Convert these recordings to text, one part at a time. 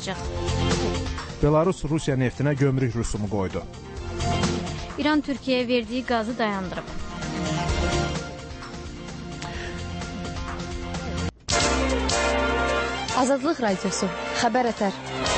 olacaq. Belarus Rusiya neftinə gömrük rüsumu qoydu. İran Türkiyəyə verdiyi qazı dayandırıb. Azadlıq Radiosu, Xəbər Ətər.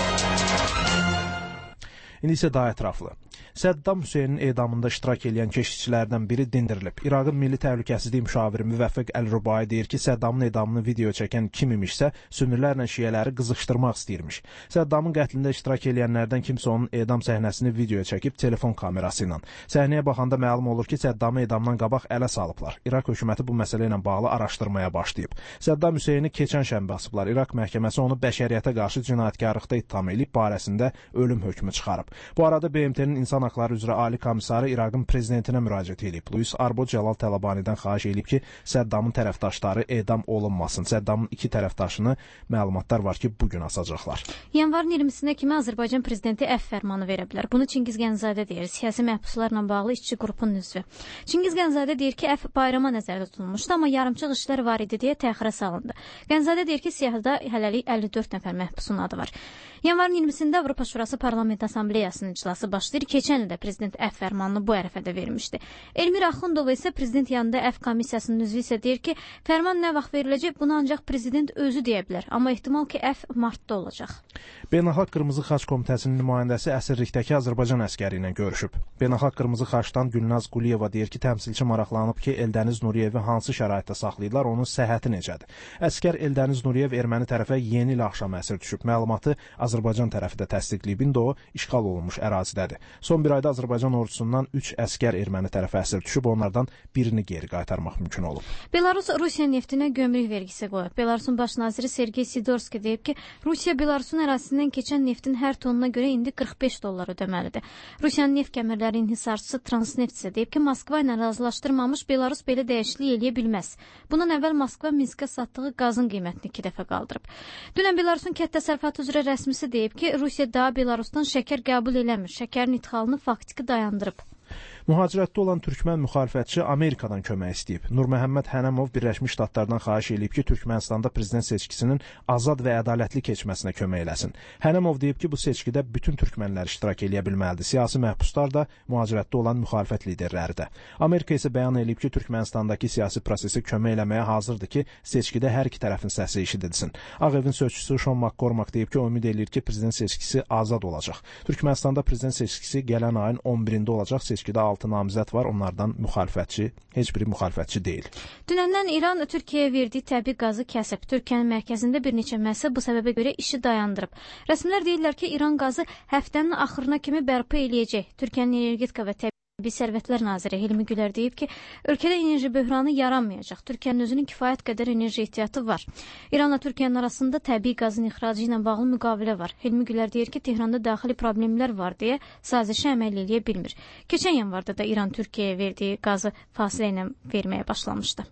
İndi isə daha ətraflı. Səddam Hüseynin edamında iştirak edən keşikçilərdən biri dindirilib. İraqın Milli Təhlükəsizlik Müşaviri Müvəffəq Əl-Rubai deyir ki, Səddamın edamını video çəkən kim imişsə, sünnilərlə şiələri qızışdırmaq istəyirmiş. Səddamın qətlində iştirak edənlərdən kimsə onun edam səhnəsini videoya çəkib telefon kamerası ilə. Səhnəyə baxanda məlum olur ki, Səddamı edamdan qabaq ələ salıblar. İraq hökuməti bu məsələ ilə bağlı araşdırmaya başlayıb. Səddam Hüseyni keçən şənbə asıblar. İraq məhkəməsi onu bəşəriyyətə qarşı cinayətkarlıqda ittiham edib, barəsində ölüm hökmü çıxarıb. Bu arada BMT-nin İnsan Haqları üzrə Ali Komissarı İraqın prezidentinə müraciət edib. Luis Arbo Cəlal Tələbanidən xahiş edib ki, Səddamın tərəfdaşları edam olunmasın. Səddamın iki tərəfdaşını məlumatlar var ki, bugün asacaqlar. Yanvarın 20-sinə kimi Azərbaycan prezidenti əfv fərmanı verə bilər. Bunu Çingiz Gəncəzadə deyir, siyasi məhbuslarla bağlı işçi qrupun üzvü. Çingiz Gəncəzadə deyir ki, əfv bayrama nəzərdə tutulmuşdu, amma yarımçıq işlər var idi deyə təxirə salındı. Gəncəzadə deyir ki, siyahıda hələlik 54 nəfər məhbusun adı var. Yanvarın 20-sində Avropa Şurası Parlament Assambleyasının iclası başlayır. Keçən ildə prezident əfv fərmanını bu ərəfədə vermişdi. Elmir Axundova isə prezident yanında əfv komissiyasının üzvü isə deyir ki, fərman nə vaxt veriləcək, bunu ancaq prezident özü deyə bilər. Amma ehtimal ki, əfv martda olacaq. Beynəlxalq Qırmızı Xaç Komitəsinin nümayəndəsi əsirlikdəki Azərbaycan əskəri ilə görüşüb. Beynəlxalq Qırmızı Xaçdan Gülnaz Quliyeva deyir ki, təmsilçi maraqlanıb ki, Eldəniz Nuriyevi hansı şəraitdə saxlayırlar, onun səhhəti necədir. Əskər Eldəniz Nuriyev erməni tərəfə yeni il axşamı əsir düşüb. Məlumatı Azərbaycan tərəfi də təsdiqləyib. İndi o işğal olunmuş ərazidədir. Son bir ayda Azərbaycan ordusundan 3 əskər erməni tərəfə əsir düşüb, onlardan birini geri qaytarmaq mümkün olub. Belarus Rusiya neftinə gömrük vergisi qoyub. Belarusun baş naziri Sergey Sidorski deyib ki, Rusiya Belarusun ərazisindən keçən neftin hər tonuna görə indi $45 ödəməlidir. Rusiyanın neft gəmirləri inhisarçısı Transneft isə deyib ki, Moskva ilə razılaşdırmamış Belarus belə dəyişiklik eləyə bilməz. Bundan əvvəl Moskva Minskə satdığı qazın qiymətini 2 dəfə qaldırıb. Dünən Belarusun kənd təsərrüfatı üzrə rəsmisi deyib ki, Rusiya daha Belarusdan şəkər qəbul eləmir. Şəkərin idxalını faktiki dayandırıb. Mühacirətdə olan türkmən müxalifətçi Amerikadan kömək istəyib. Nurməhəmməd Hənəmov Birləşmiş Ştatlardan xahiş edib ki, Türkmənistanda prezident seçkisinin azad və ədalətli keçməsinə kömək eləsin. Hənəmov deyib ki, bu seçkidə bütün türkmənlər iştirak eləyə bilməlidir. Siyasi məhbuslar da, mühacirətdə olan müxalifət liderləri də. Amerika isə bəyan edib ki, Türkmənistandakı siyasi prosesi kömək eləməyə hazırdır ki, seçkidə hər iki tərəfin səsi eşidilsin. Ağ Evin sözçüsü Sean McCormack deyib ki, ümid edir ki, prezident seçkisi azad olacaq. Türkmənistanda prezident seçkisi gələn ayın 11-də olacaq. Seçkidə 6 namizəd var, onlardan müxalifətçi, heç biri müxalifətçi deyil. Dünəndən İran Türkiyəyə verdiyi təbii qazı kəsib. Türkiyənin mərkəzində bir neçə müəssisə bu səbəbə görə işi dayandırıb. Rəsmilər deyirlər ki, İran qazı həftənin axırına kimi bərpa eləyəcək. Türkiyənin energetika və Təbii Sərvətlər naziri Hilmi Gülər deyib ki, ölkədə enerji böhranı yaranmayacaq. Türkiyənin özünün kifayət qədər enerji ehtiyatı var. İranla Türkiyənin arasında təbii qazın ixracı ilə bağlı müqavilə var. Hilmi Gülər deyir ki, Tehranda daxili problemlər var deyə sazişə əməl eləyə bilmir. Keçən yanvarda da İran Türkiyəyə verdiyi qazı fasilə ilə verməyə başlamışdı.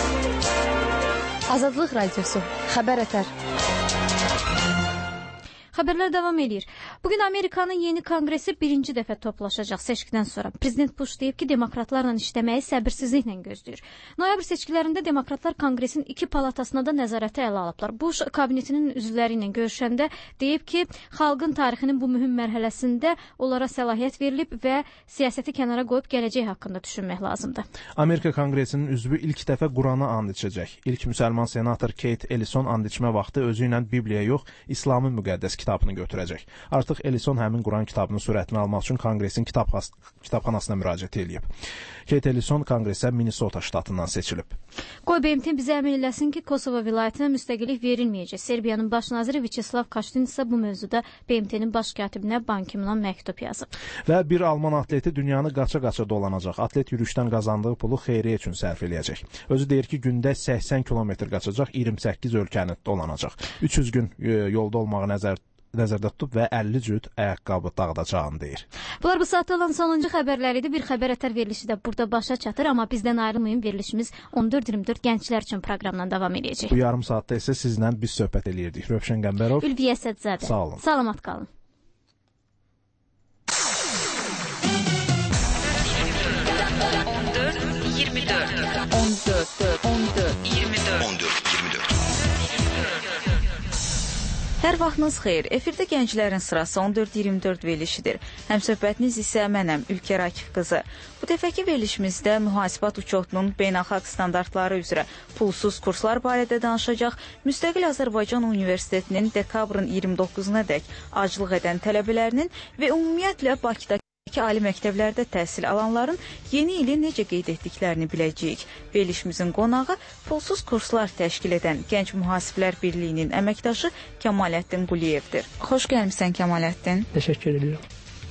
Azadlıq Radiosu, Xəbər Ətər. Xəbərlər davam edir. Bugün Amerikanın yeni konqresi birinci dəfə toplaşacaq seçkidən sonra. Prezident Bush deyib ki, demokratlarla işləməyi səbirsizliklə gözləyir. Noyabr seçkilərində demokratlar konqresin 2 palatasına da nəzarətə ələ alıblar. Bush kabinetinin üzvləri ilə görüşəndə deyib ki, xalqın tarixinin bu mühüm mərhələsində onlara səlahiyyət verilib və siyasəti kənara qoyub gələcək haqqında düşünmək lazımdır. Amerika konqresinin üzvü ilk dəfə Qurana and içəcək. İlk müsəlman senator Kate Ellison and içmə vaxtı özü ilə Bibliya yox, İslamın müqəddəs kitabını götürəcək. Artıq Ellison həmin Quran kitabının sürətini almaq üçün konqresin kitabxanasına müraciət edib. Kate Ellison konqresə Minnesota ştatından seçilib. Qoy BMT bizə əmin eləsin ki, Kosovo vilayətinə müstəqillik verilməyəcək. Serbiyanın baş naziri Vyacheslav Kaştin isə bu mövzuda BMT-nin baş katibinə Ban Ki-mun'a məktub yazıb. Və bir Alman atleti dünyanı qaça-qaça dolanacaq. Atlet yürüşdən qazandığı pulu xeyriyyə üçün sərf eləyəcək. Özü deyir ki, gündə 80 kilometr qaçacaq, 28 ölkəni dolanacaq. 300 gün yolda olmağı nəzərdə tutub və 50 cüt ayaqqabı dağıdacağını deyir. Bunlar bu saatda olan sonuncu xəbərlər idi. Bir Xəbər Ətər verilişi də burada başa çatır, amma bizdən ayrılmayın. Verilişimiz 14:24 gənclər üçün proqramla davam edəcək. Bu yarım saatda isə sizlə biz söhbət eləyirdik. Rövşən Qəmbərov, Ülviyə Sədzadə. Sağ olun. Salamat qalın. Hər vaxtınız xeyir. Efirdə Gənclərin Sırası 14-24 verilişidir. Həmsöhbətiniz isə mənəm, Ülkər Akif qızı. Bu dəfəki verilişimizdə mühasibat uçotunun beynəlxalq standartları üzrə pulsuz kurslar barədə danışacaq. Müstəqil Azərbaycan Universitetinin dekabrın 29-na dək aclıq edən tələbələrinin və ümumiyyətlə Bakıda ali məktəblərdə təhsil alanların yeni ili necə qeyd etdiklərini biləcəyik. Verilişimizin qonağı pulsuz kurslar təşkil edən Gənc Mühasiblər Birliyinin əməkdaşı Kəmaləddin Quliyevdir. Xoş gəlmisən Kəmaləddin. Təşəkkür edirəm.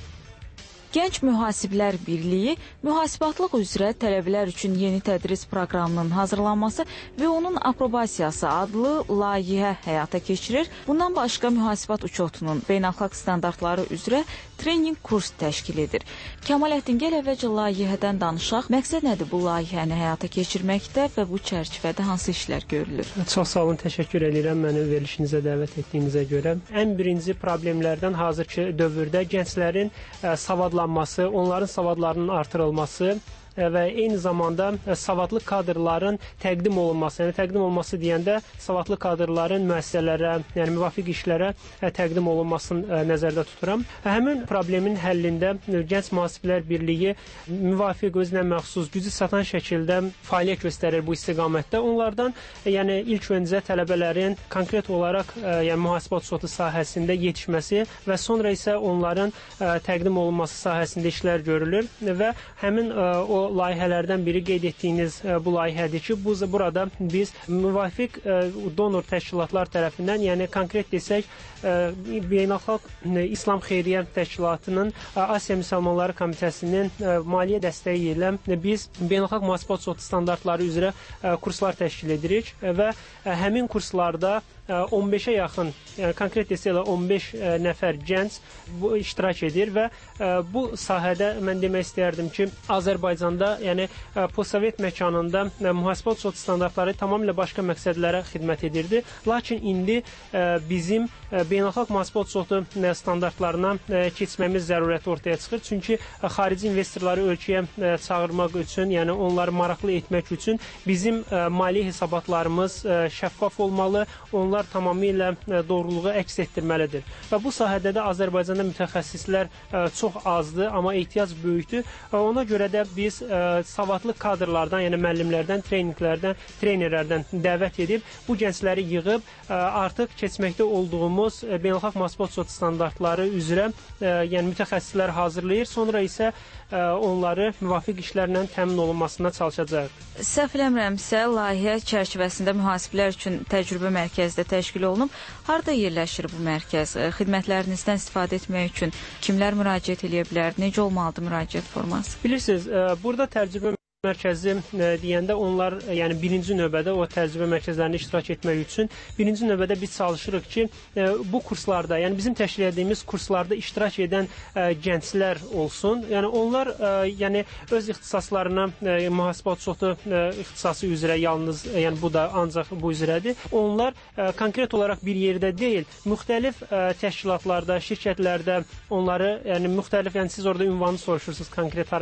Gənc Mühasiblər Birliyi mühasibatlıq üzrə tələbələr üçün yeni tədris proqramının hazırlanması və onun aprobasiyası adlı layihə həyata keçirir. Bundan başqa mühasibat uçotunun beynəlxalq standartları üzrə trening kurs təşkil edir. Kəmaləddin, gəl əvvəlcə layihədən danışaq. Məqsəd nədir bu layihəni həyata keçirməkdə və bu çərçivədə hansı işlər görülür? Çox sağ olun, təşəkkür edirəm məni verilişinizə dəvət etdiyinizə görə. Ən birinci problemlərdən hazırki dövrdə gənclərin savadlanması, onların savadlarının artırılması və eyni zamanda savadlı kadrların təqdim olunması. Yəni təqdim olunması deyəndə savadlı kadrların müəssisələrə, yəni müvafiq işlərə təqdim olunmasını nəzərdə tuturam. Həmin problemin həllində Gənc Mühasiblər Birliyi müvafiq özünə məxsus gücü çatan şəkildə fəaliyyət göstərir bu istiqamətdə. Onlardan yəni ilk öncə tələbələrin konkret olaraq yəni mühasibat uçotu sahəsində yetişməsi və sonra isə onların təqdim olunması sahəsində işlər görülür və həmin o layihələrdən biri qeyd etdiyiniz bu layihədir ki, burada biz müvafiq donor təşkilatlar tərəfindən, yəni konkret desək, Beynəlxalq İslam Xeyriyyə Təşkilatının Asiya Müsəlmanları Komitəsinin maliyyə dəstəyi ilə biz beynəlxalq mühasibat uçotu standartları üzrə kurslar təşkil edirik və həmin kurslarda 15-ə yaxın, yəni konkret desək 15 nəfər gənc bu iştirak edir və bu sahədə mən demək istəyərdim ki, Azərbaycanda, yəni postsovet məkanında mühasibat uçotu standartları tamamilə başqa məqsədlərə xidmət edirdi. Lakin indi bizim beynəlxalq mühasibat uçotu standartlarına keçmemiz zərurəti ortaya çıxır. Çünki xarici investorları ölkəyə çağırmaq üçün, yəni onları maraqlı etmək üçün bizim maliyyə hesabatlarımız şəffaf olmalı, onlar tamamilə doğruluğu əks etdirməlidir. Və bu sahədə də Azərbaycanda mütəxəssislər çox azdır, amma ehtiyac böyükdür. Ona görə də biz savadlı kadrlardan, yəni müəllimlərdən, trenerlərdən dəvət edib bu gəncləri yığıb artıq keçməkdə olduğumuz beynəlxalq mühasibat uçotu standartları üzrə yəni mütəxəssislər hazırlayır. Sonra isə onları müvafiq işlərlə təmin olunmasına çalışacaq. Səhv eləmirəmsə, layihə çərçivəsində mühasiblər üçün təcrübə mərkəzi də təşkil olunub. Harda yerləşir bu mərkəz? Xidmətlərinizdən istifadə etmək üçün kimlər müraciət edə bilər? Necə olmalıdır müraciət forması? Bilirsiniz, burada təcrübə mərkəzi deyəndə onlar, yəni birinci növbədə o təcrübə mərkəzlərində iştirak etmək üçün birinci növbədə biz çalışırıq ki, bu kurslarda, yəni bizim təşkil etdiyimiz kurslarda iştirak edən gənclər olsun. Yəni onlar yəni öz ixtisaslarına mühasibat uçotu ixtisası üzrə yalnız, yəni bu da ancaq bu üzrədir. Onlar konkret olaraq bir yerdə deyil, müxtəlif təşkilatlarda, şirkətlərdə onları, yəni müxtəlif, yəni siz orada ünvanı soruşursunuz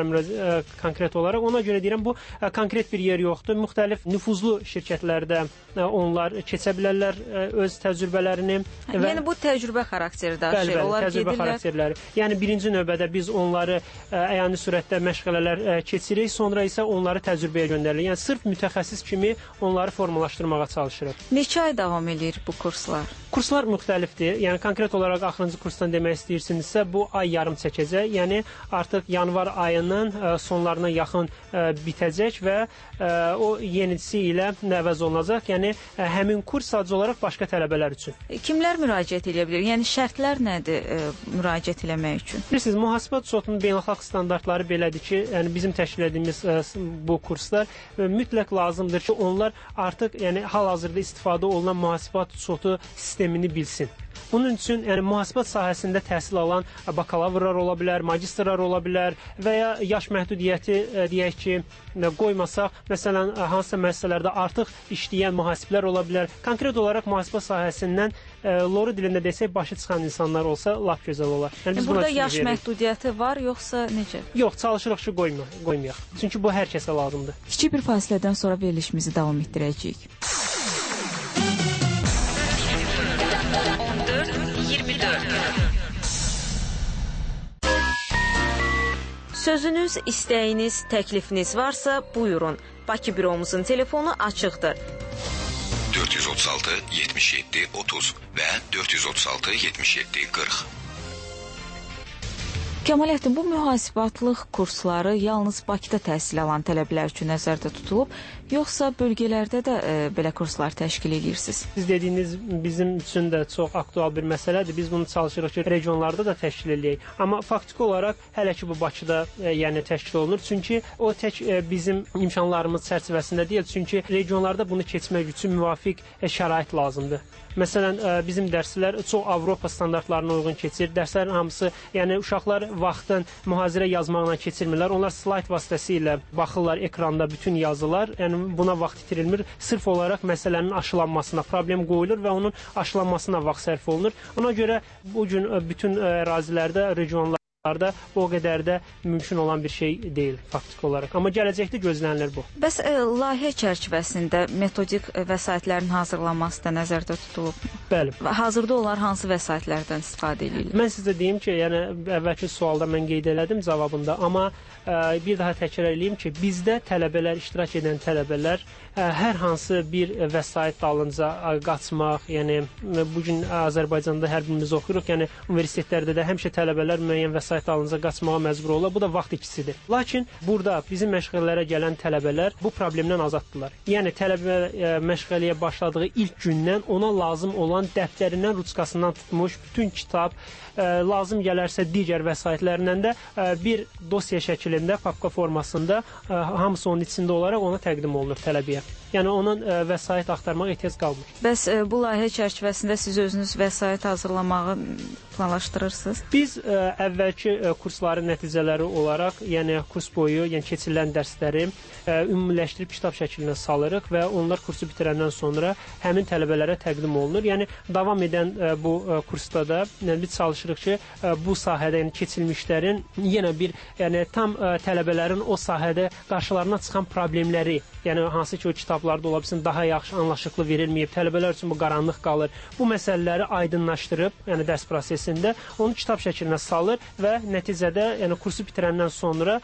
konkret olaraq. Ona görə deyirəm, bu konkret bir yer yoxdur. Müxtəlif nüfuzlu şirkətlərdə onlar keçə bilərlər öz təcrübələrini. Yəni bu təcrübə xarakteri daşıyır. Bəli, təcrübə xarakterləri. Yəni birinci növbədə biz onları əyani sürətdə məşğələlər keçirik, sonra isə onları təcrübəyə göndəririk. Yəni sırf mütəxəssis kimi onları formalaşdırmağa çalışırıq. Neçə ay davam edir bu kurslar? Kurslar müxtəlifdir. Yəni konkret olaraq axırıncı kursdan demək istəyirsinizsə, bu ay yarım çəkəcək. Yəni artıq yanvar ayının sonlarına yaxın bitəcək və o yenisi ilə əvəz olunacaq. Yəni həmin kurs sadəcə olaraq başqa tələbələr üçün. Kimlər müraciət edə bilər? Yəni şərtlər nədir müraciət etmək üçün? Bilirsiniz, mühasibat uçotunun beynəlxalq standartları belədir ki, yəni bizim təşkil etdiyimiz bu kurslar mütləq lazımdır ki, onlar artıq yəni hal-hazırda istifadə olunan mühasibat uçotu sistemini bilsin. Bunun üçün yəni mühasibat sahəsində təhsil alan bakalavrar ola bilər, magistrlar ola bilər və ya yaş məhdudiyyəti deyək ki, qoymasaq, məsələn, hansısa müəssisələrdə artıq işləyən mühasiblər ola bilər. Konkret olaraq mühasibat sahəsindən loru dilində desək, başı çıxan insanlar olsa, lap gözəl olar. Yəni burada yaş məhdudiyyəti var, yoxsa necə? Yox, çalışırıq ki, qoymayaq. Çünki bu hər kəsə lazımdır. Kiçik bir fasilədən sonra verilişimizi davam etdirəcəyik. Sözünüz, istəyiniz, təklifiniz varsa buyurun. Bakı büromuzun telefonu açıqdır. 436 77 30 və 436 77 40. Kəmaləddin, bu mühasibatlıq kursları yalnız Bakıda təhsil alan tələbələr üçün nəzərdə tutulub, yoxsa bölgələrdə də belə kurslar təşkil edirsiniz? Siz dediyiniz bizim üçün də çox aktual bir məsələdir. Biz bunu çalışırıq ki, regionlarda da təşkil edək. Amma faktiki olaraq hələ ki bu Bakıda yəni təşkil olunur. Çünki o tək bizim imkanlarımız çərçivəsində deyil. Çünki regionlarda bunu keçmək üçün müvafiq şərait lazımdır. Məsələn, bizim dərslər çox Avropa standartlarına uyğun keçir. Dərslərin hamısı, yəni uşaqlar vaxtın mühazirə yazmaqla keçirmirlər. Onlar slayd vasitəsilə baxırlar ekranda bütün yazılar. Yəni buna vaxt itirilmir. Sırf olaraq məsələnin aşılanmasına problem qoyulur və onun aşılanmasına vaxt sərf olunur. Ona görə bu gün bütün ərazilərdə, regionlarda o qədər də mümkün olan bir şey deyil faktiki olaraq. Amma gələcəkdə gözlənilir bu. Bəs layihə çərçivəsində metodik vəsaitlərin hazırlanması da nəzərdə tutulub mu? Bəli. Hazırda onlar hansı vəsaitlərdən istifadə edirlər? Mən sizə deyim ki, yəni əvvəlki sualda mən qeyd elədim cavabında, amma bir daha təkrar edeyim ki, bizdə tələbələr, iştirak edən tələbələr hər hansı bir vəsait dalınca qaçmaq, yəni bu gün Azərbaycanda hər birimiz oxuyuruq, yəni universitetlərdə də həmişə tələbələr müəyyən vəsait dalınca qaçmağa məcbur olurlar. Bu da vaxt ikisidir. Lakin burada bizim məşğələlərə gələn tələbələr bu problemdən azaddılar. Yəni tələbə məşğəliyə başladığı ilk gündən ona lazım olan dəftərindən, ruçkasından tutmuş bütün kitab, lazım gələrsə digər vəsaitlərindən də bir dosya şəklində, papka formasında hamısı onun içində olaraq ona təqdim olunur tələbəyə. Yəni onun vəsait axtarmağa ehtiyac qalmır. Bəs bu layihə çərçivəsində siz özünüz vəsait hazırlamağı planlaşdırırsınız? Biz əvvəlki kursların nəticələri olaraq, yəni kurs boyu, yəni keçirilən dərsləri ümumiləşdirib kitab şəklinə salırıq və onlar kursu bitirəndən sonra həmin tələbələrə təqdim olunur. Yəni davam edən bu kursda da biz çalışırıq ki, bu sahədə yəni keçilmişlərin yenə bir, yəni tam tələbələrin o sahədə qarşılarına çıxan problemləri, yəni hansı ki o kitablarda ola bilsin daha yaxşı anlaşıqlı verilməyib, tələbələr üçün bu qaranlıq qalır. Bu məsələləri aydınlaşdırıb, yəni dərs prosesində onu kitab şəklinə salır və nəticədə, yəni kursu bitirəndən sonra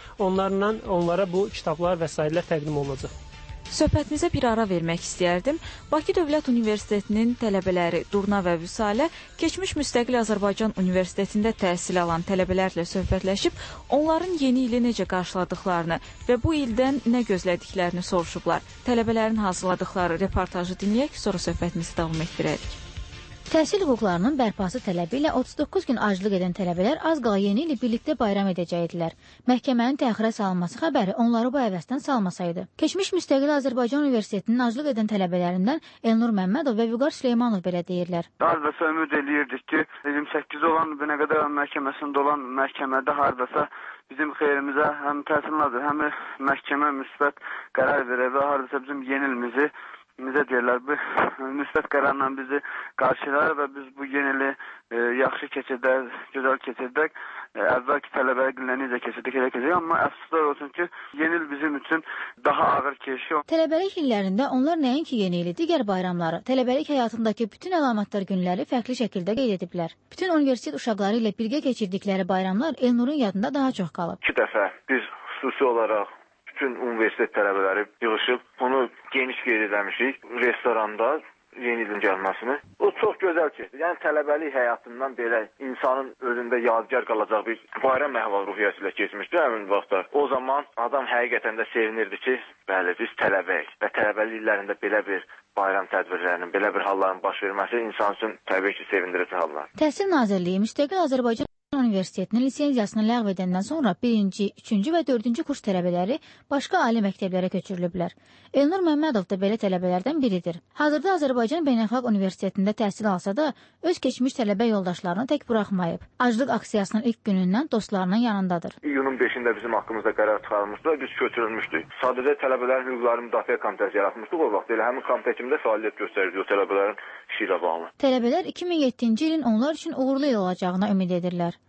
onlara bu kitablar və sairələr təqdim olunacaq. Söhbətimizə bir ara vermək istəyərdim. Bakı Dövlət Universitetinin tələbələri Durna və Vüsalə keçmiş müstəqil Azərbaycan Universitetində təhsil alan tələbələrlə söhbətləşib, onların yeni ili necə qarşıladıqlarını və bu ildən nə gözlədiklərini soruşublar. Tələbələrin hazırladıqları reportajı dinləyək, sonra söhbətimizi davam etdirərik. Təhsil hüquqlarının bərpası tələbi ilə 39 gün aclıq edən tələbələr az qala yeni ili birlikdə bayram edəcəkdilər. Məhkəmənin təxirə salınması xəbəri onları bu əvəzdən salmasaydı. Keçmiş müstəqil Azərbaycan Universitetinin aclıq edən tələbələrindən Elnur Məmmədov və Vüqar Süleymanov belə deyirlər. Hardasa ümid eləyirdik ki, 28 olan Binə qədər məhkəməsində olan məhkəmədə hardasa bizim xeyrimizə həm təhsil naziri, həm məhkəmə müsbət qərar verər və hardasa bizim yeni ilimizi bizə deyirlər, bu müsbət qərarla bizi qarşılar və biz bu yeni ili yaxşı keçirdək, gözəl keçirdək. Əvvəlki tələbəyə günlər necə keçirdik, elə keçirdik. Amma əfsuslar olsun ki, yeni il bizim üçün daha ağır keçiyor. Tələbəlik illərində onlar nəinki yeni ili, digər bayramları, tələbəlik həyatındakı bütün əlamətdar günləri fərqli şəkildə qeyd ediblər. Bütün universitet uşaqları ilə birgə keçirdikləri bayramlar Elnurun yadında daha çox qalıb. 2 dəfə biz xüsusi olaraq bütün universitet tələbələri yığışıb, onu geniş qeyd edəmişik restoranda yeni ilin gəlməsini. O çox gözəl keçdi. Yəni tələbəlik həyatından belə insanın özündə yadigar qalacaq bir bayram əhval-ruhiyyəsi ilə keçmişdi həmin vaxtda. O zaman adam həqiqətən də sevinirdi ki, bəli, biz tələbəyik və tələbəlik illərində belə bir bayram tədbirlərinin, belə bir halların baş verməsi insan üçün təbii ki, sevindirici hallar. Təhsil Nazirliyi müstəqil Azərbaycan Universitetinin lisenziyasını ləğv edəndən sonra 1-ci, 3-cü və 4-cü kurs tələbələri başqa ali məktəblərə köçürülüblər. Elnur Məmmədov da belə tələbələrdən biridir. Hazırda Azərbaycan Beynəlxalq Universitetində təhsil alsa da, öz keçmiş tələbə yoldaşlarını tək buraxmayıb. Aclıq aksiyasının ilk günündən dostlarının yanındadır. İyunun 5-də bizim haqqımızda qərar çıxarılmışdı və biz köçürülmüşdük. Sadəcə tələbələrin hüquqlarını müdafiə komitəsi yaratmışdıq o vaxt. Elə həmin komitə kimi də fəaliyyət göstərirdi o tələbələrin işi ilə bağlı. Tələbələr 2007-ci ilin onlar üçün uğurlu il olacağına ümid edirlər.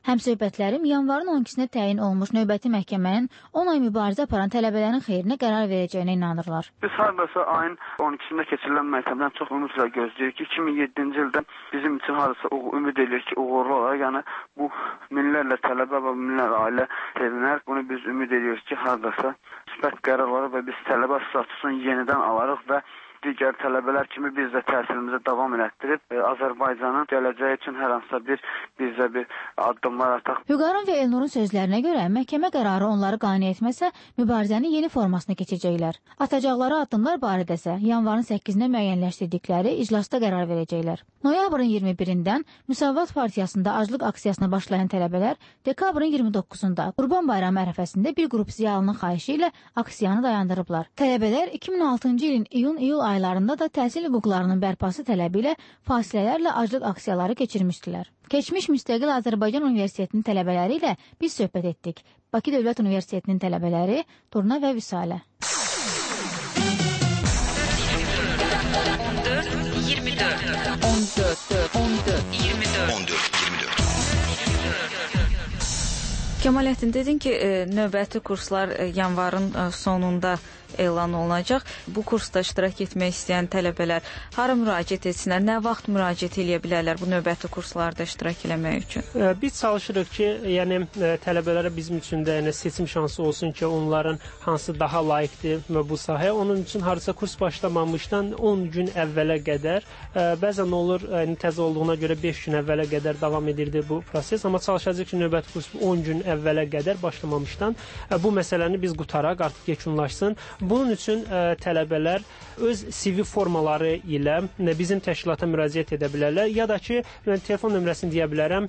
Həmsöhbətlərim yanvarın 12-sinə təyin olmuş növbəti məhkəmənin 10 ay mübarizə aparan tələbələrin xeyrinə qərar verəcəyinə inanırlar. Biz hardasa ayın 12-sində keçirilən məhkəmədən çox ümidlə gözləyirik ki, 2007-ci ildə bizim üçün hardasa ümid edirik ki, uğurlu olar. Yəni bu minlərlə tələbə və minlərlə ailə sevinər. Bunu biz ümid ediyoruz ki, hardasa müsbət qərar olar və biz tələbə statusunu yenidən alarıq və digər tələbələr kimi biz də təhsilimizi davam elətdirib Azərbaycanın gələcəyi üçün hər hansısa bizə bir addımlar ataq. Vüqarın və Elnurun sözlərinə görə məhkəmə qərarı onları qane etməsə, mübarizənin yeni formasına keçəcəklər. Atacaqları addımlar barədəsə yanvarın 8-nə müəyyənləşdirdikləri iclasda qərar verəcəklər. Noyabrın 21-dən Müsavat Partiyasında aclıq aksiyasına başlayan tələbələr dekabrın 29-da Qurban Bayramı ərəfəsində bir qrup ziyalının xahişi ilə aksiyanı dayandırıblar. Tələbələr 2006-cı ilin iyun-iyul aylarında da təhsil hüquqlarının bərpası tələbi ilə fasilələrlə aclıq aksiyaları keçirmişdilər. Keçmiş Müstəqil Azərbaycan Universitetinin tələbələri ilə biz söhbət etdik. Bakı Dövlət Universitetinin tələbələri Turna və Vüsalə. 14-24 Kemalettin, dedin ki, növbəti kurslar yanvarın sonunda elan olunacaq. Bu kursda iştirak etmək istəyən tələbələr hara müraciət etsinlər, nə vaxt müraciət edə bilərlər bu növbəti kurslarda iştirak etmək üçün? Biz çalışırıq ki, yəni tələbələrə bizim üçün də seçim şansı olsun ki, onların hansı daha layiqdir bu sahəyə. Onun üçün harasa kurs başlamamışdan 10 gün əvvələ qədər, bəzən olur təzə olduğuna görə 5 gün əvvələ qədər davam edirdi bu proses, amma çalışacağıq ki, növbəti kurs 10 gün əvvələ qədər başlamamışdan bu məsələni biz qutaraq, artıq yekunlaşsın. Bunun üçün tələbələr öz CV formaları ilə bizim təşkilata müraciət edə bilərlər. Ya da ki, telefon nömrəsini deyə bilərəm,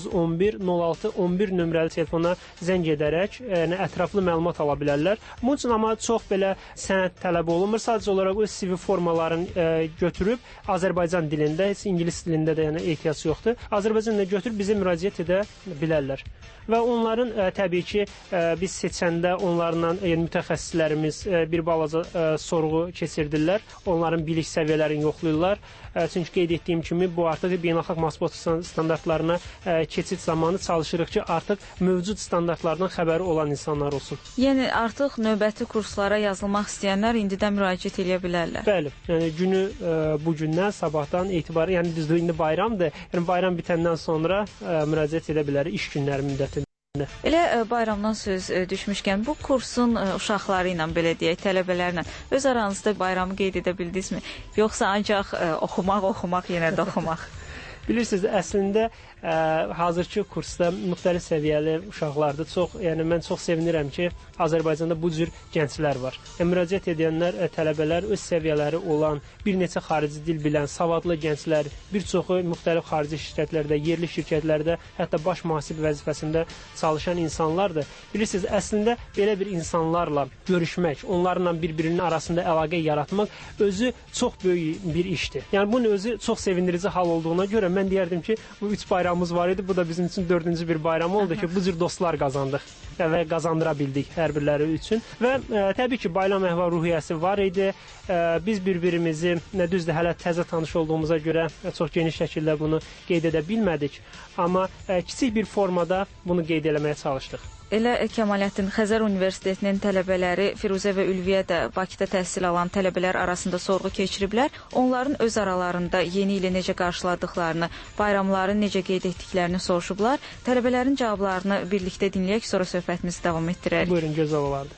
511-06-11 nömrəli telefona zəng edərək ətraflı məlumat ala bilərlər. Bunun üçün amma çox belə sənəd tələb olunmur. Sadəcə olaraq öz CV formalarını götürüb Azərbaycan dilində, heç ingilis dilində də ehtiyac yoxdur. Azərbaycan dilində götürüb bizə müraciət edə bilərlər. Və onların təbii ki, biz seçəndə onlarla mütəxəssislərimiz bir balaca sorğu keçirdirlər. Onların bilik səviyyələrini yoxlayırlar. Çünki qeyd etdiyim kimi bu artıq beynəlxalq matbuat standartlarına keçid zamanı çalışırıq ki, artıq mövcud standartlardan xəbəri olan insanlar olsun. Yəni artıq növbəti kurslara yazılmaq istəyənlər indidən müraciət edə bilərlər. Bəli, yəni günü bu gündən, sabahdan etibarən, yəni düzdür indi bayramdır. Yəni bayram bitəndən sonra müraciət edə bilər iş günləri müddətində. Elə bayramdan söz düşmüşkən bu kursun uşaqları ilə, belə deyək, tələbələrlə öz aranızda bayramı qeyd edə bildinizmi? Yoxsa ancaq oxumaq, yenə də oxumaq? Bilirsiniz, əslində hazırki kursda müxtəlif səviyyəli uşaqlardır. Yəni mən çox sevinirəm ki, Azərbaycanda bu cür gənclər var. Müraciət edənlər, tələbələr öz səviyyələri olan, bir neçə xarici dil bilən, savadlı gənclər, bir çoxu müxtəlif xarici şirkətlərdə, yerli şirkətlərdə, hətta baş mühasib vəzifəsində çalışan insanlardır. Bilirsiniz, əslində belə bir insanlarla görüşmək, onlarla bir-birinin arasında əlaqə yaratmaq özü çox böyük bir işdir. Yəni bunun özü çox sevindirici hal olduğuna görə mən deyərdim ki, bu 3 bayramımız var idi. Bu da bizim üçün 4-cü bir bayram oldu ki, bu cür dostlar qazandıq və qazandıra bildik hər birləri üçün. Və təbii ki, bayram əhval-ruhiyyəsi var idi. Biz bir-birimizi, düzdür, hələ təzə tanış olduğumuza görə çox geniş şəkildə bunu qeyd edə bilmədik. Amma kiçik bir formada bunu qeyd eləməyə çalışdıq. Elə Kemalettin, Xəzər Universitetinin tələbələri Firuzə və Ülviyə də Bakıda təhsil alan tələbələr arasında sorğu keçiriblər. Onların öz aralarında yeni ili necə qarşıladıqlarını, bayramları necə qeyd etdiklərini soruşublar. Tələbələrin cavablarını birlikdə dinləyək, sonra söhbətimizi davam etdirərik. Buyurun, gözəl olardı.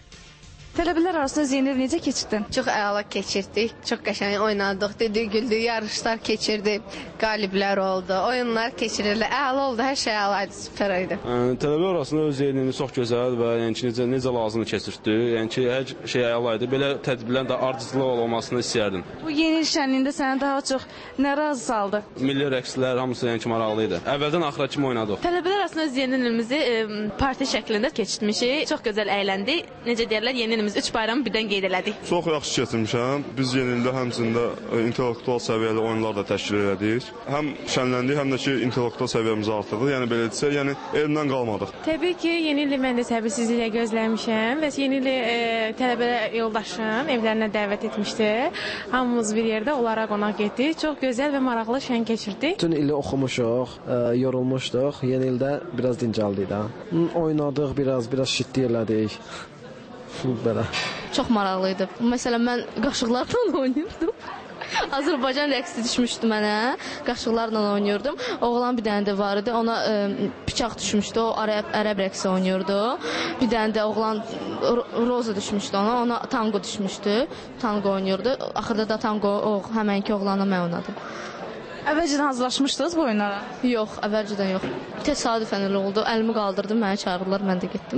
Tələbələr arasında yeni il necə keçirdin? Çox əla keçirdik, çox qəşəng oynadıq, dedik, güldük, yarışlar keçirdik, qaliblər oldu, oyunlar keçirildi, əla oldu, hər şey əla idi, süper idi. Tələbələr arasında öz yeni çox gözəl və necə lazımlı keçirdi, yəni ki, hər şey əla idi, belə tədbirlərin də ardıcılıq olmasını istəyərdim. Bu yeni il şənliyində sənə daha çox nə razı saldı? Milli rəqslər hamısı yəni ki, maraqlı idi. Əvvəldən axıra kimi oynadıq. Tələbələr arasında öz yeni ilimizi parti şəklində keçirmişik, çox gözəl əyləndik, necə deyirlər, yeni yenilimiz 3 bayramı birdən qeyd elədik. Çox yaxşı keçirmişəm. Biz yeni ildə həmçində intellektual səviyyəli oyunlar da təşkil elədik. Həm şənləndik, həm də ki, intellektual səviyyəmizi artırdıq. Yəni belə desə, yəni elimdən qalmadıq. Təbii ki, yeni ili mən də səbirsizliklə gözləmişəm və yeni ili tələbə yoldaşım evlərinə dəvət etmişdi. Hamımız bir yerdə olaraq qonaq getdik. Çox gözəl və maraqlı şən keçirdik. Bütün ili oxumuşuq, yorulmuşduq. Yeni ildə biraz dincəldik də. Oynadıq, biraz şitlik elədik. Belə. Çox maraqlı idi. Məsələn, mən qaşıqlarla oynayırdım. Azərbaycan rəqsi düşmüşdü mənə. Qaşıqlarla oynayırdım. Oğlan bir dənə də var idi. Ona bıçaq düşmüşdü. O ərəb rəqsi oynayırdı. Bir dənə də oğlan roza düşmüşdü ona. Ona tango düşmüşdü. Tango oynayırdı. Axırda da tango həmənki oğlanla mən oynadım. Əvvəlcədən hazırlaşmışdınız bu oyunlara? Yox, əvvəlcədən yox. Təsadüfən elə oldu. Əlimi qaldırdım, məni çağırdılar, mən də getdim.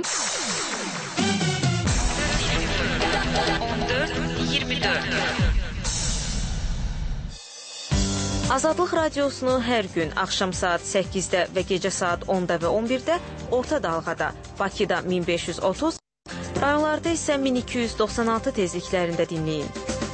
14-24 Azadlıq radiosunu hər gün axşam saat 8-də və gecə saat 10-da və 11-də orta dalğada, Bakıda 1530, rayonlarda isə 1296 tezliklərində dinləyin.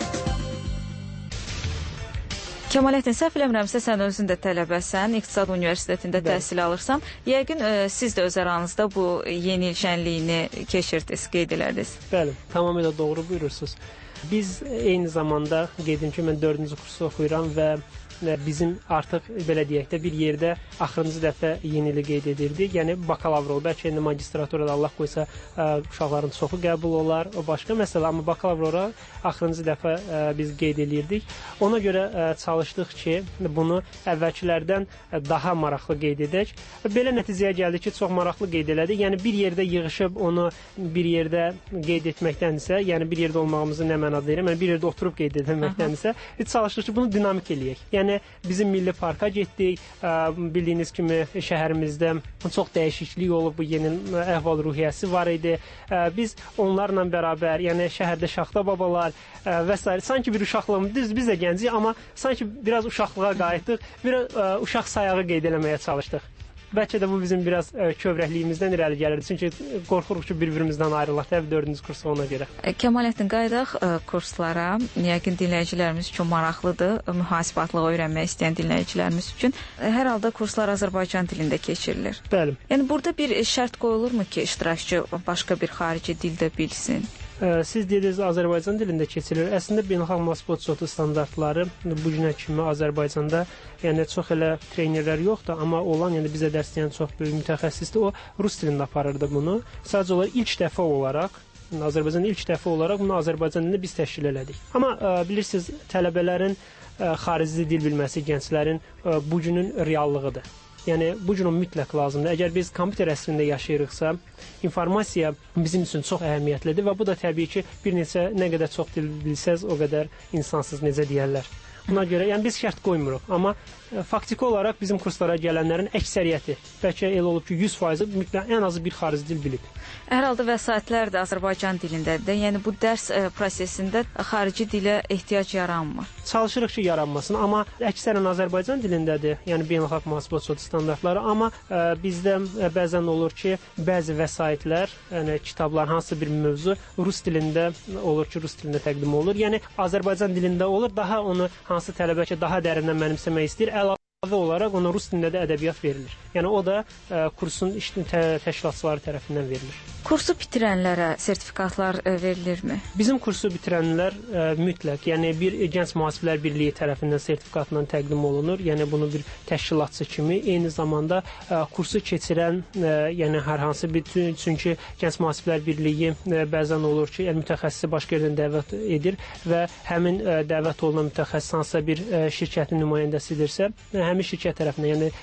Kemalettin, səhv eləmirəmsə, sən özün də tələbəsən, İqtisad Universitetində təhsil alırsan. Yəqin siz də öz aranızda bu yeni il şənliyini keçirdiniz, qeyd elədiniz. Bəli, tamamilə doğru buyurursunuz. Biz eyni zamanda, qeydim ki, mən 4-cü kursu oxuyuram və bizim artıq belə deyək də bir yerdə axırıncı dəfə yeni ili qeyd edirdik. Yəni bakalavr ol, bəlkə indi magistraturada Allah qoysa uşaqların çoxu qəbul olar, o başqa məsələ, amma bakalavrora axırıncı dəfə biz qeyd edirdik. Ona görə çalışdıq ki, bunu əvvəlkilərdən daha maraqlı qeyd edək. Belə nəticəyə gəldik ki, çox maraqlı qeyd elədik. Yəni bir yerdə yığışıb onu bir yerdə qeyd etməkdənsə, yəni bir yerdə olmağımızı nə mənada deyirəm, yəni bir yerdə oturub qeyd etməkdənsə, biz çalışdıq ki, bunu dinamik eləyək. Yəni bizim milli parka getdik. Bildiyiniz kimi şəhərimizdə çox dəyişiklik olub, bu yeni əhval-ruhiyyəsi var idi. Biz onlarla bərabər, yəni şəhərdə şaxta babalar və s. sanki bir uşaqlığımız, düz biz də gəncik, amma sanki biraz uşaqlığa qayıtdıq, biraz uşaq sayağı qeyd eləməyə çalışdıq. Bəlkə də bu bizim biraz kövrəkliyimizdən irəli gəlirdi. Çünki qorxuruq ki, bir-birimizdən ayrılaq. Təbii 4-cü kursu ona görə. Kemalettin, qayıdaq kurslara. Yəqin dinləyicilərimiz üçün maraqlıdır. Mühasibatlıq öyrənmək istəyən dinləyicilərimiz üçün. Hər halda kurslar Azərbaycan dilində keçirilir. Bəli. Yəni burada bir şərt qoyulurmu ki, iştirakçı başqa bir xarici dildə bilsin? Siz dediniz Azərbaycan dilində keçirilir. Əslində beynəlxalq Moskva standartları bu günə kimi Azərbaycanda yəni çox elə trenerlər yoxdur, amma olan, yəni bizə dərs deyən çox böyük mütəxəssisdir. O rus dilində aparırdı bunu. Sadəcə olaraq ilk dəfə olaraq Azərbaycanda ilk dəfə olaraq bunu Azərbaycan dilində biz təşkil elədik. Amma bilirsiniz, tələbələrin xarici dil bilməsi gənclərin bu günün reallığıdır. Yəni bu gün o mütləq lazımdır. Əgər biz kompüter əsrində yaşayırıqsa, informasiya bizim üçün çox əhəmiyyətlidir və bu da təbii ki, bir neçə nə qədər çox dil bilsəz, o qədər insansız, necə deyərlər. Buna görə, yəni biz şərt qoymuruq, amma faktiki olaraq bizim kurslara gələnlərin əksəriyyəti, bəlkə elə olub ki, 100%-i mütləq ən azı bir xarici dil bilib. Hər halda vəsaitlər də Azərbaycan dilindədir. Yəni bu dərs prosesində xarici dilə ehtiyac yaranmır. Çalışırıq ki, yaranmasın, amma əksərən Azərbaycan dilindədir. Yəni beynəlxalq mühasibat standartları, amma bizdə bəzən olur ki, bəzi vəsaitlər, yəni kitablar, hansı bir mövzu rus dilində olur ki, rus dilində təqdim olur. Yəni Azərbaycan dilində olur, daha onu hansı tələbə ki, daha dərindən mənimsəmək istəyir, əlavə olaraq ona rus dilində də ədəbiyyat verilir. Yəni o da kursun təşkilatçıları tərəfindən verilir. Kursu bitirənlərə sertifikatlar verilirmi? Bizim kursu bitirənlər mütləq, yəni bir Gənc Mühasiblər Birliyi tərəfindən sertifikatla təqdim olunur. Yəni bunu bir təşkilatçı kimi, eyni zamanda kursu keçirən, yəni hər hansı bir, çünki Gənc Mühasiblər Birliyi bəzən olur ki, mütəxəssisi başqa yerdən dəvət edir və həmin dəvət olunan mütəxəssis hansısa bir şirkətin nümayəndəsidirsə, həmin şirkət tərəfindən, yəni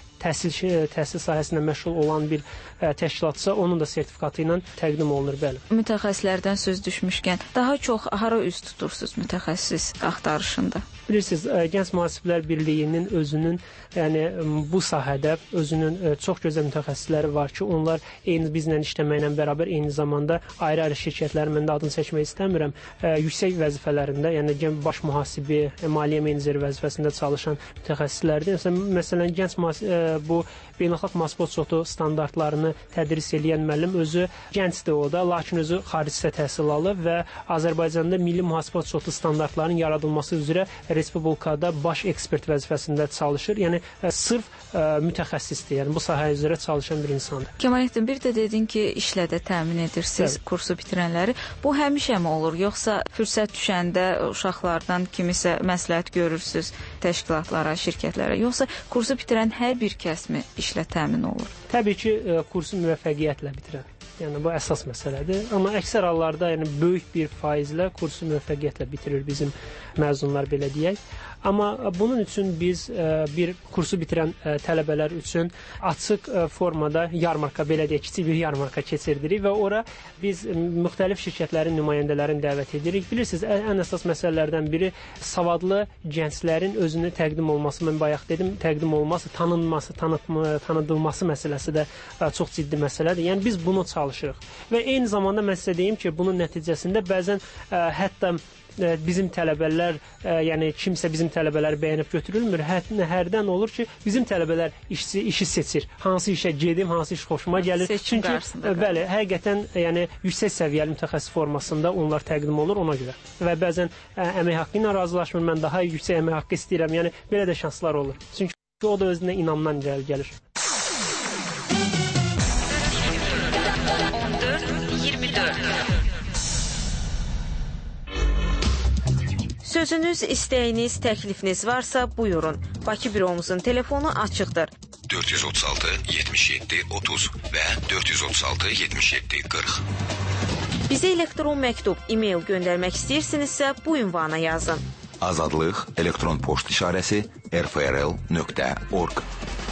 təhsil sahəsində məşğul olan bir təşkilatçı onun da sertifikatı ilə təqdim olunur, bəli. Mütəxəssislərdən söz düşmüşkən, daha çox hara üz tutursunuz mütəxəssis axtarışında? Bilirsiniz, Gənc Mühasiblər Birliyinin özünün, yəni bu sahədə özünün çox gözəl mütəxəssisləri var ki, onlar eyni bizlə işləməklə bərabər eyni zamanda ayrı-ayrı şirkətlərin, mən də adını seçmək istəmirəm, yüksək vəzifələrində, yəni baş mühasibi, maliyyə meneceri vəzifəsində çalışan mütəxəssislərdir. Məsələn, Gənc bu beynəlxalq matbuat çotu standartlarını tədris edən müəllim özü gəncdir o da, lakin özü xaricdə təhsil alıb və Azərbaycanda milli mühasibat çotu standartlarının yaradılması üzrə Respublikada baş ekspert vəzifəsində çalışır. Yəni sırf mütəxəssisdir, yəni bu sahə üzrə çalışan bir insandır. Kemalettin, bir də dedin ki, işlə də təmin edirsiniz kursu bitirənləri. Bu həmişəmi olur, yoxsa fürsət düşəndə uşaqlardan kimisə məsləhət görürsünüz təşkilatlara, şirkətlərə, yoxsa kursu bitirən hər bir kəsmi işlə təmin olur? Təbii ki, kursu müvəffəqiyyətlə bitirən. Yəni bu əsas məsələdir. Amma əksər hallarda yəni böyük bir faizlə kursu müvəffəqiyyətlə bitirir bizim məzunlar, belə deyək. Amma bunun üçün biz bir kursu bitirən tələbələr üçün açıq formada yarmarka, belə deyək, kiçik bir yarmarka keçirdirik və ora biz müxtəlif şirkətlərin nümayəndələrini dəvət edirik. Bilirsiniz, ən əsas məsələlərdən biri savadlı gənclərin özünü təqdim olması. Mən bayaq dedim, təqdim olması, tanınması, tanıdılması məsələsi də çox ciddi məsələdir. Yəni biz bunu çalışırıq. Və eyni zamanda mən sizə deyim ki, bunun nəticəsində bəzən hətta bizim tələbələr, yəni kimsə bizim tələbələri bəyənib götürülmür. Hərdən olur ki, bizim tələbələr işi seçir. Hansı işə gedim, hansı iş xoşuma gəlir. Çünki bəli, həqiqətən yəni yüksək səviyyəli mütəxəssis formasında onlar təqdim olur ona görə. Və bəzən əmək haqqı ilə razılaşmır, mən daha yüksək əmək haqqı istəyirəm. Yəni belə də şanslar olur. Çünki o da özünə inamdan gəlir. 14-24 Sözünüz, istəyiniz, təklifiniz varsa buyurun. Bakı büromuzun telefonu açıqdır. 436 77 30 və 436 77 40. Bizə elektron məktub, e-mail göndərmək istəyirsinizsə bu ünvana yazın. Azadlıq elektron poçt işarəsi rfrl.org.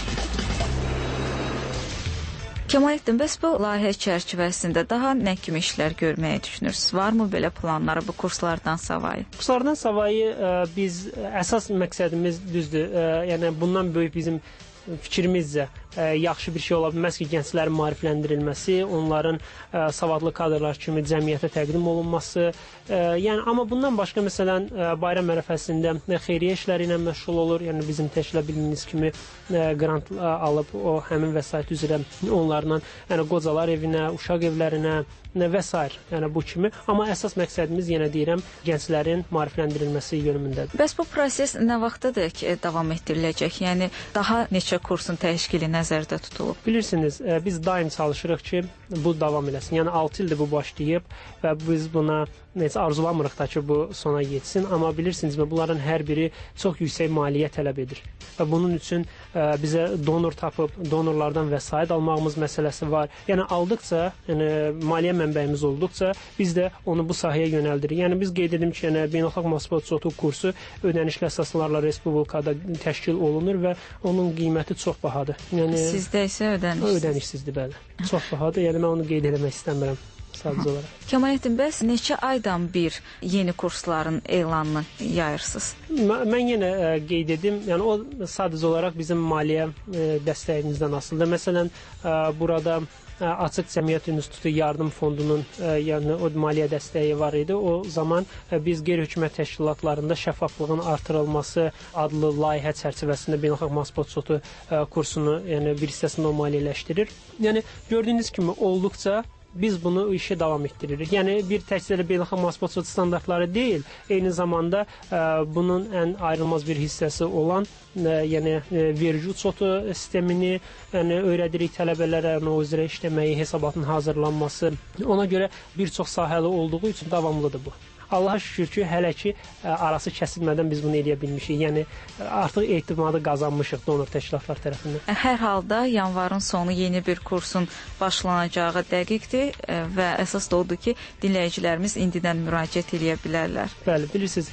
Kemalettin, bəs bu layihə çərçivəsində daha nə kimi işlər görməyi düşünürsünüz? Varmı belə planları bu kurslardan savayı? Kurslardan savayı biz əsas məqsədimiz düzdür. Yəni bundan böyük bizim fikrimizcə yaxşı bir şey ola bilməz ki, gənclərin maarifləndirilməsi, onların savadlı kadrlar kimi cəmiyyətə təqdim olunması. Yəni amma bundan başqa məsələn bayram ərəfəsində xeyriyyə işləri ilə məşğul olur. Yəni bizim təşkilə bildiyiniz kimi qrant alıb o həmin vəsait üzrə onlarla yəni qocalar evinə, uşaq evlərinə və s. yəni bu kimi. Amma əsas məqsədimiz yenə deyirəm gənclərin maarifləndirilməsi yönümündədir. Bəs bu proses nə vaxtadək davam etdiriləcək? Yəni daha neçə kursun təşkili nəzərdə tutulub? Bilirsiniz, biz daim çalışırıq ki, bu davam eləsin. Yəni 6 ildir bu başlayıb və biz buna necə arzulamırıq da ki, bu sona yetsin. Amma bilirsiniz, bunların hər biri çox yüksək maliyyə tələb edir. Və bunun üçün bizə donor tapıb, donorlardan vəsait almağımız məsələsi var. Yəni aldıqca, yəni maliyyə mənbəyimiz olduqca biz də onu bu sahəyə yönəldirik. Yəni biz qeyd edim ki, yəni beynəlxalq matbuat çotu kursu ödənişli əsaslarla Respublikada təşkil olunur və onun qiyməti çox bahadır. Yəni sizdə isə ödənişsiz. Ödənişsizdir, bəli. Çox bahadır. Yəni mən onu qeyd etmək istəmirəm. Kemalettin, bəs neçə aydan bir yeni kursların elanını yayırsınız? Mən yenə qeyd edim, yəni o sadəcə olaraq bizim maliyyə dəstəyimizdən asılıdır. Məsələn, burada Açıq Cəmiyyət İnstitutu Yardım Fondunun yəni o maliyyə dəstəyi var idi. O zaman biz qeyri-hökumət təşkilatlarında şəffaflığın artırılması adlı layihə çərçivəsində beynəlxalq matbuat çotu kursunu yəni bir hissəsində o maliyyələşdirir. Yəni gördüyünüz kimi olduqca biz bunu işi davam etdiririk. Yəni bir təkcə beynəlxalq matbuat çotu standartları deyil, eyni zamanda bunun ən ayrılmaz bir hissəsi olan yəni vergi çotu sistemini yəni öyrədirik tələbələrə, o üzrə işləməyi, hesabatın hazırlanması. Ona görə bir çox sahəli olduğu üçün davamlıdır bu. Allaha şükür ki, hələ ki arası kəsilmədən biz bunu edə bilmişik. Yəni artıq etimadı qazanmışıq donor təşkilatlar tərəfindən. Hər halda yanvarın sonu yeni bir kursun başlanacağı dəqiqdir və əsas da odur ki, dinləyicilərimiz indidən müraciət edə bilərlər. Bəli, bilirsiniz,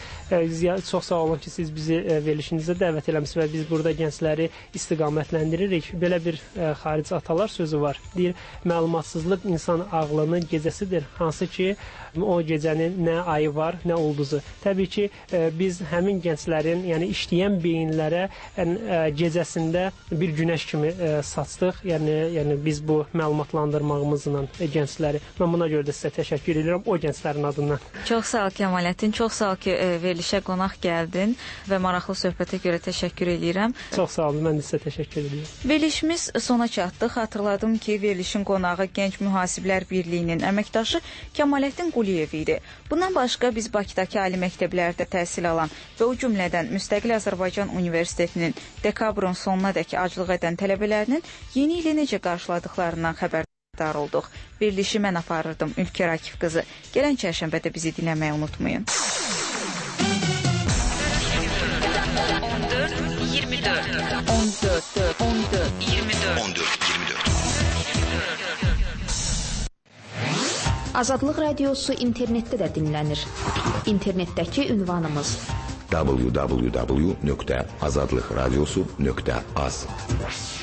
çox sağ olun ki, siz bizi verilişinizə dəvət eləmisiniz və biz burada gəncləri istiqamətləndiриrik. Belə bir xarici atalar sözü var. Deyir, məlumatsızlıq insan ağlının gecəsidir. Hansı ki, o gecəni nə ayı ayı var, nə ulduzu. Təbii ki, biz həmin gənclərin, yəni işləyən beyinlərə gecəsində bir günəş kimi saçdıq. Yəni biz bu məlumatlandırmağımızla gəncləri. Mən buna görə də sizə təşəkkür edirəm o gənclərin adından. Çox sağ ol Kəmaləddin, çox sağ ol ki, verilişə qonaq gəldin və maraqlı söhbətə görə təşəkkür edirəm. Çox sağ olun, mən də sizə təşəkkür edirəm. Verilişimiz sona çatdı. Xatırladım ki, verilişin qonağı Gənc Mühasiblər Birliyinin əməkdaşı Kəmaləddin Quliyev idi. Bundan başqa biz Bakıdakı ali məktəblərdə təhsil alan və o cümlədən Müstəqil Azərbaycan Universitetinin dekabrın sonunadək aclıq edən tələbələrinin yeni ili necə qarşıladıqlarından xəbərdar olduq. Verilişi mən aparırdım, Ülker Akif qızı. Gələn çərşənbədə bizi dinləməyi unutmayın. 14-24 Azadlıq Radiosu internetdə də dinlənir. İnternetdəki ünvanımız www.azadlıqradiosu.az